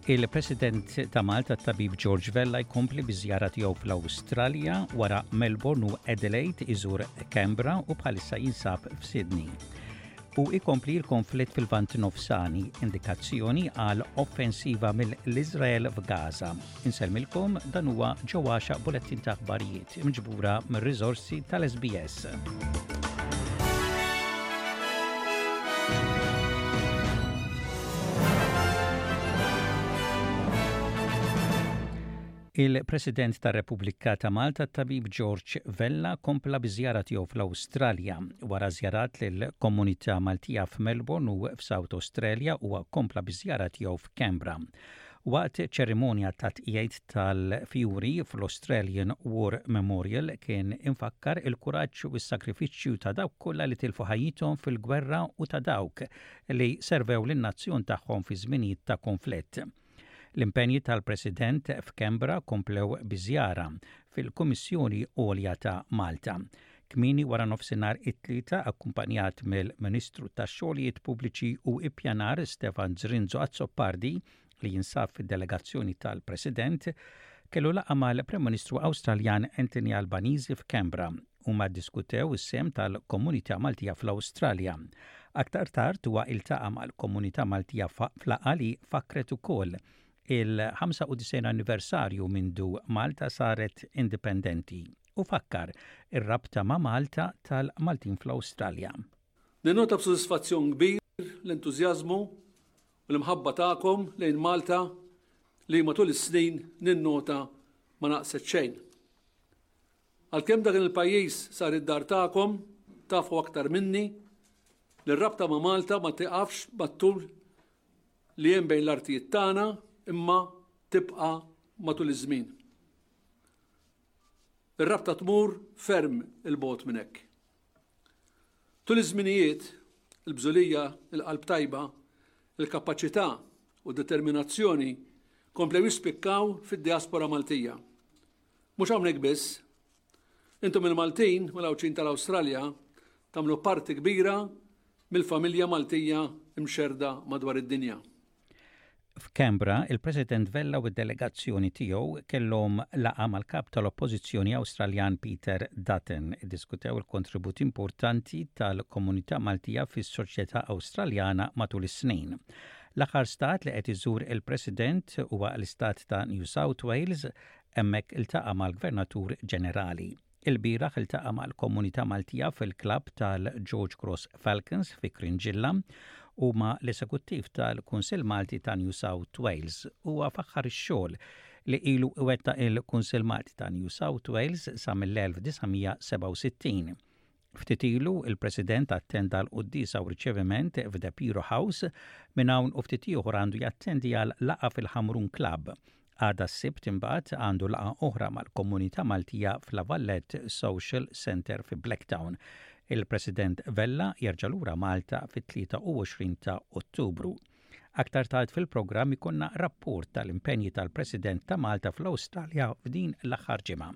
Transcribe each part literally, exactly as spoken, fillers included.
Il-President ta' Malta tabib George Vella jkompli biżjara tiegħu fl-Awstralja wara Melbourne u Adelaide iżur Canberra u bħalissa jinsab f'Sydney. U ikompli l-konflitt fil-Vant Nofsani, indikazzjoni għal offensiva mill-Iżrael f'Gaza. Insellmilkom dan huwa ġewwaxa bulettin ta' aħbarijiet imġbura mir-riżorsi tal-S B S. Il-President tar-Repubblika ta' Malta tabib George Vella kompla biżjara tiegħu fl-Awstralja wara żjarat lill-komunità Maltija f'Melbourne u f'South Australia u kompla biżjara tiegħu f'Canberra. Waqt ċerimonja ta' tqiegħed tal-fjuri fl-Australian War Memorial kien infakkar il-kuraġġ u s-sakrifiċċju ta' dawk kollha li tilfu ħajjithom fil-gwerra u ta' dawk li servew lin-nazzjon tagħhom fi żminijiet ta' konflitt. L-impenji tal-President f'Canberra komplew biżjara fil-Kummissjoni Għolja ta' Malta. Kmieni wara nofsinhar it-tlieta akkumpanjat mill-Ministru tax-Xogħlijiet Pubbliċi u Ippjanar Stefan Zrinzo Azzopardi li jinsab fid-delegazzjoni tal-President kellu laqgħa mal-Prim Ministru Awstraljan Anthony Albanese f'Canberra u ma ddiskutew is-sem tal-Komunità Maltija fl-Awstralja. Aktar tard huwa iltaqa' mal-Komunità Maltija f'laqgħa li fakret ukoll il-ħamsa u tisgħin anniversarju mindu Malta saret indipendenti u fakkar ir-rabta ma' Malta tal-Maltin fl-Awstralja. Ninnota b'sodisfazzjon kbir l-entużjażmu u l-imħabba tagħkom lejn Malta li matul is-snin ninnota ma naqset xejn. Għalkemm dak il-pajjiż sar id-dar tagħkom tafu aktar minni li r-rabta ma' Malta ma tiqafx mat-tul li hemm bejn l-artijiet tagħna imma tibqa' matul iż-żmien. Ir-rabta tmur ferm il-bogħod minn hekk. Tul iż-żminijiet, il-bżulija, il-qalb tajba, il-kapaċità u determinazzjoni komplew jispikkaw fid-diaspora Maltija. Mhux hawnhekk biss, intom il-Maltin u l-Awċin tal-Awstralja tagħmlu parti kbira mill-familja Maltija imxerda madwar id-dinja. F'Canberra, il-President Vella u d-delegazzjoni tiegħu kellhom laqgħa mal-kap tal-Oppożizzjoni Awstraljan Peter Dutton iddiskutew il-kontribut importanti tal-Komunità Maltija fis-soċjetà Awstraljana matul is-snin. L-aħħar stat li qed iżur il-President huwa l-istat ta' New South Wales hemmhekk iltaqa' mal-Gvernatur Ġenerali. Il-bieraħ iltaqa' mal-Komunità Maltija fil-klabb tal-George Cross Falcons fi Krinġilla u ma l-esekuttiv tal-Kunsill Malti ta' New South Wales u faħħar ix-xogħol li ilu wettaq il-Kunsill Malti ta' New South Wales sa mill-elf tisa' seba' u sittin. Ftit ilu il-President attenda l-qudiesa u riċeviment f'The Piro House minn hawn u ftit ieħor għandu jattendi għal laqgħa fil-Hamrun Club. Għada s-sibt imbagħad għandu laqgħa oħra mal-Komunità Maltija fl-Avallet Social Center fi Blacktown. Il-President Vella jerġa' lura Malta fit-tlieta u għoxrin ta' Ottubru. Aktar tard fil-programm ikunna rapport tal-impenji tal-President ta' Malta fl-Awstralja f'din l-aħħar ġimgħa.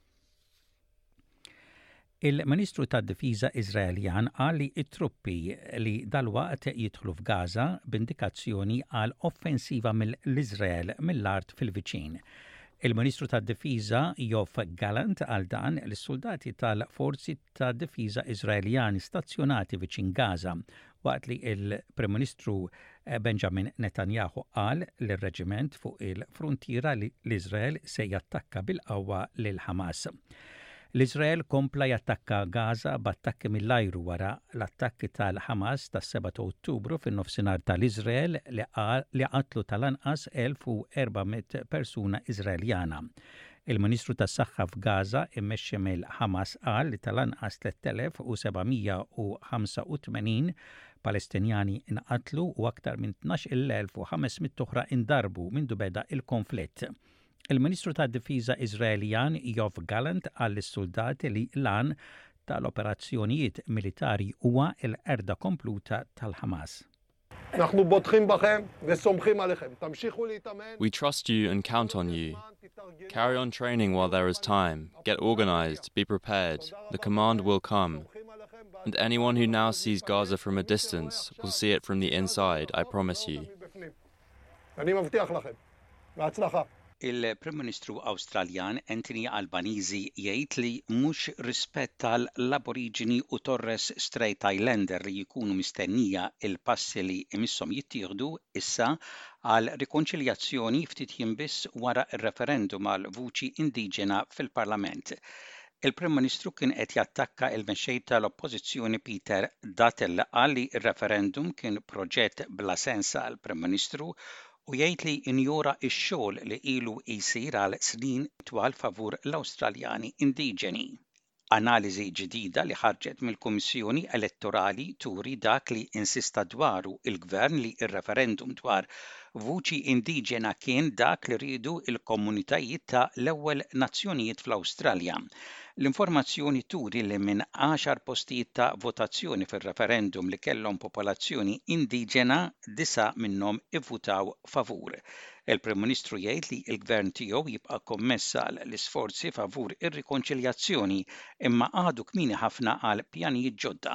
Il-Ministru tad-Difiża Iżraeljan qal li t-truppi li dalwaqt jidħlu f'Gaza b'indikazzjoni għal offensiva mill-Iżrael mill-art fil-viċin. Il-Ministru tad-Difiża Yoav Gallant għal dan l-soldati tal-forzi tad-difiża Iżraeljani stazzjonati viċin Gaza waqt li il-Prim Ministru Benjamin Netanyahu qal li r-reġiment fuq il-frontiera li l-Iżrael se jattakka bil-qawwa lil Hamas. L-Iżrael kompla jattakka Gaza b'attakki mill-ajru wara l-attakki tal-Hamas tas-seba' ta' Ottubru fin-nofsinhar tal-Iżrael li qatlu tal-anqas elf u erba'miet persuna Iżraeljana. Il-Ministru tas-Saħħa f'Gaza immexxi mill-Hamas qal li tal-anqas tliet elef u sebgħimija u ħamsa u tmenin Palestinjani inqatlu u aktar minn tnax-il elf u ħamesmiet oħra indarbu mindu beda il-konflitt. Il-Ministru tad-Difiża Iżraeljan Yoav Gallant għall soldati li lan tal-operazzjonijiet militari huwa l-qerda kompluta tal-Hamas. We trust you and count on you. Carry on training while there is time. Get organized, be prepared. The command will come. And anyone who now sees Gaza from a distance will see it from the inside, I promise you. אני מבטיח לכם. בהצלחה. Il-Prim Ministru Awstraljan Anthony Albanese jgħid li mhux rispett tal-Aborigini u Torres Strait Islander li jkunu mistennija il-passi li imisshom jittieħdu issa għal rikonċiljazzjoni ftit jiem biss wara r-referendum għal vuċi indiġena fil-Parlament. Il-Prim Ministru kien qed jattakka l-mexxej tal-Oppożizzjoni Peter Dutton qal li r-referendum kien proġett bla sens għall Prim Ministru u jgħid li injora x-xogħol li ilu jsir għal snin twal favur l-Awstraljani indiġeni. Analiżi ġdida li ħarġet mill-Kummissjoni Elettorali turi dak li insista dwaru il-Gvern li r-referendum dwar vuċi indiġena kien dak li riedu il-komunitajiet ta' l-ewwel nazzjonijiet fl-Awstralja. L-informazzjoni turi li minn għaxar postijiet ta' votazzjoni fir-referendum li kellhom popolazzjoni indiġena disa' minnhom ivvutaw favur. Il-Prim Ministru jgħid li l-Gvern tiegħu jibqa' kommessa l-isforzi favur ir-rikonċiljazzjoni imma għadu kmieni ħafna għal pjanijiet ġodda.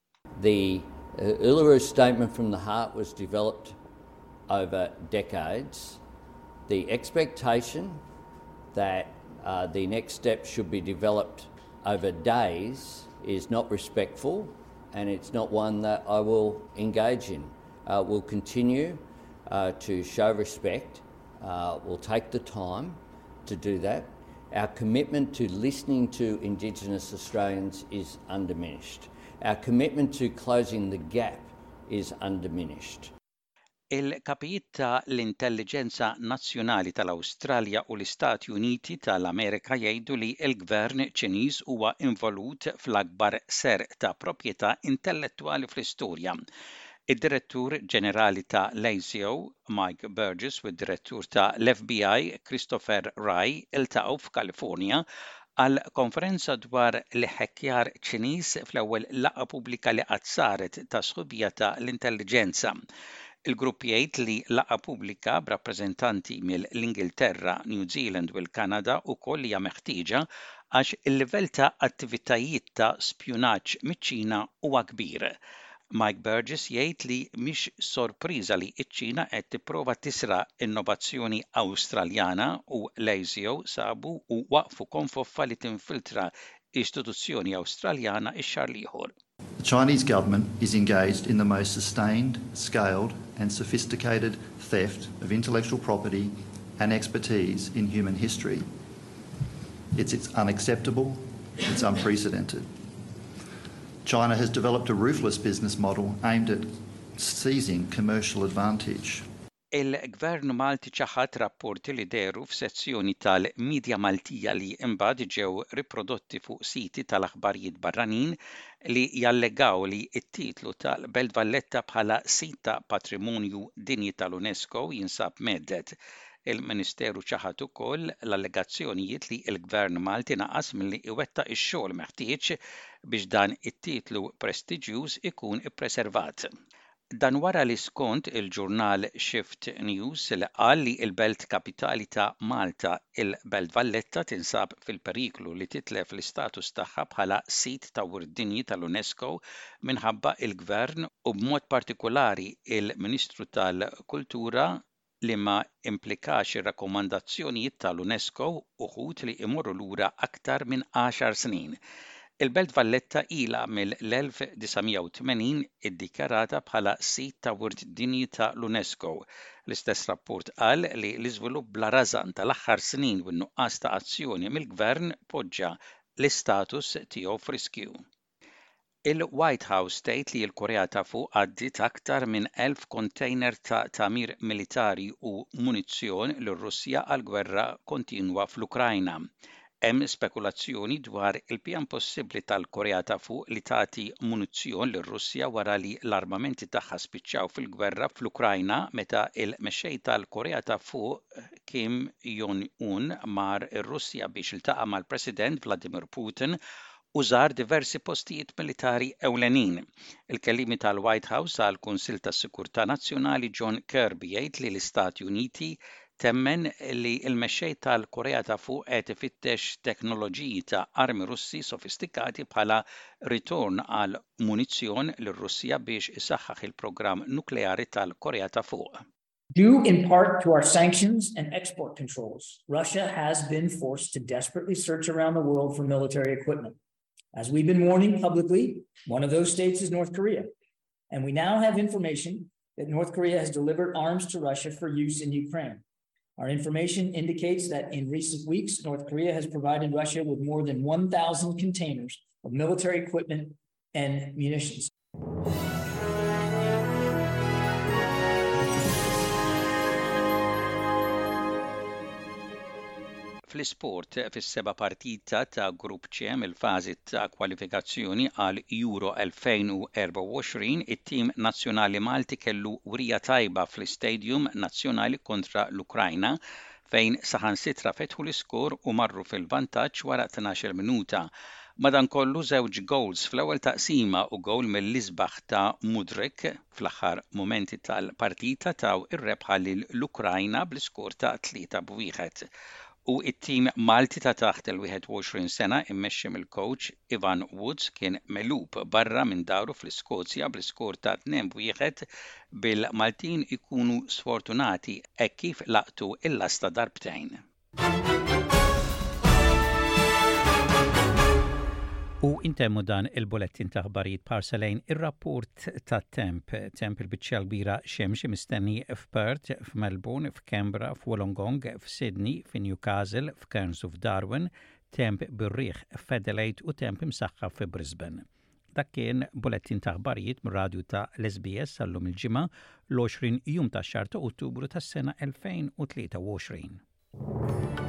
The uh, Uluru Statement from the Heart was developed over decades. The expectation that uh, the next step should be developed over days is not respectful, and it's not one that I will engage in. Uh, we'll continue uh, to show respect. Uh, we'll take the time to do that. Our commitment to listening to Indigenous Australians is undiminished. Our commitment to closing the gap is undiminished. Il-kapijiet ta' l-Intelligenza Nazzjonali tal-Awstralja u l-Istati Uniti tal-Amerika jgħidu li l-Gvern Ċiniż huwa involut fl-akbar serq ta' proprjetà intellettwali fl-istorja. Id-Direttur Ġenerali ta' l A C O, Mike Burgess, u d-Direttur ta' l-F B I, Christopher Wray, iltaqgħu f'Kalifornja għal konferenza dwar l-ħekkjar Ċiniż fl-ewwel laqgħa pubblika li qatt saret ta' sħubija ta' l-intelligenza. Il-grupp jgħid li laqgħa pubblika b'rappreżentanti mill-Ingilterra, New Zealand u l-Kanada wkoll hija meħtieġa għax il-livell ta' attivitajiet ta' spjunaġġ miċ-Ċina huwa kbir. Mike Burgess jgħid li mhix sorpriża li ċ-Ċina qed tipprova tisraq innovazzjoni Awstraljana u l A C O sabu u waqfu konfoffa li tinfiltra istituzzjoni Awstraljana x-xahar ieħor. The Chinese government is engaged in the most sustained, scaled and sophisticated theft of intellectual property and expertise in human history. It's, it's unacceptable, it's unprecedented. China has developed a ruthless business model aimed at seizing commercial advantage. Il-Gvern Malti ċaħat rapporti li deru f'sezzjoni tal-Midja Maltija li imbagħad ġew riprodotti fuq siti tal-aħbarijiet barranin li jallegaw li t-titlu tal-Belt Valletta bħala sit ta' patrimonju dinji tal-UNESCO jinsab meddet. Il-Ministeru ċaħat ukoll l-allegazzjonijiet li l-Gvern Malti naqas milli iwettaq ix-xogħol meħtieġ biex dan it-titlu prestiġjuż ikun ippreservat. Dan wara li skont il-ġurnal Shift News li qal li l-belt kapitali ta' Malta, il-Belt Valletta, tinsab fil-periklu li titlef l-istatus tagħha bħala sit ta' wirt-dinji tal-UNESCO minħabba il-Gvern u b'mod partikolari il-Ministru tal-Kultura li ma implikax ir-rakkomandazzjonijiet tal-UNESCO uħud li imorru lura aktar minn għaxar snin. Il-Belt Valletta ilha mill-elf tisa' u tmenin iddikjarata bħala sit ta' wirt-dinji tal-UNESCO. L-istess rapport qal li l-iżvilupp bla rażan tal-aħħar snin u n-nuqqas ta' azzjoni mill-Gvern poġġa l-istatus tiegħu f'riskju. Il-White House tgħid li l-Korea ta' fuq għaddiet aktar minn elf container ta' tagħmir militari u munizzjon lir-Russja għall-gwerra kontinwa fl-Ukrajna. Hemm spekulazzjoni dwar il-pjan possibbli tal-Korea ta' fuq li tagħti munizzjon lir-Russja wara li l-armamenti tagħha spiċċaw fil-gwerra fl-Ukrajna meta l-mexxej tal-Korea ta' fuq Kim Jong-un mar ir-Russja biex iltaqa' mal-President Vladimir Putin u żar diversi postijiet militari ewlenin. Il-kellimi tal-White House għall-Kunsill tas-Sigurtà Nazzjonali John Kirby jgħid li l-Istati Uniti temmen li l-mexxej tal-Korea ta' fuq qed ifittex teknoloġiji ta' armi Russi sofistikati bħala ritorn għal munizzjon lir-Russja biex isaħħaħ il-programm nukleari tal-Korea ta' fuq. Due in part to our sanctions and export controls, Russia has been forced to desperately search around the world for military equipment. As we've been warning publicly, one of those states is North Korea. And we now have information that North Korea has delivered arms to Russia for use in Ukraine. Our information indicates that in recent weeks, North Korea has provided Russia with more than one thousand containers of military equipment and munitions. Fl-isport fis-seba' partita ta' Grupp C mill-fażi ta' kwalifikazzjoni għal Euro twenty twenty-four, it-tim nazzjonali Malti kellu wrija tajba fl-Istadium Nazzjonali kontra l-Ukrajna fejn saħansitra fetħu l-iskor u marru fil-vantaġġ wara tnax-il minuta. Madankollu żewġ goals fl-ewwel taqsima u gowl mill-isbaħ ta' Mudryk fl-aħħar momenti tal-partita taw ir-rebħa lill-Ukrajna bl-iskor ta' tlieta b'wieħed. U it-tim Malti ta' taħt il-twenty-one sena immexxi mill-coach Ivan Woods kien megħlub barra minn daru fl-Iskozja bl-iskor ta' two one bil-Maltin ikunu sfortunati hekk kif laqtu il-lasta darbtejn. U intemmu dan il-bulettin ta' ħbarijiet parselejn ir-rapport ta' temp, temp il-biċċa kbira xemx mistenni f'Perth, f'Melbourne, f'Canberra, f'Wollongong, f'Sydney, f'Newcastle, f'Cairns u f'Darwin, temp bir-riħ f'Adelaide u temp imsaħħa f'Brisbane. Dak kien bulettin ta' ħbarijiet mir-radju ta' l-S B S għallum il-ġimgħa l-twenty jum ta' xahar ta' Ottubru tas-sena twenty twenty-three.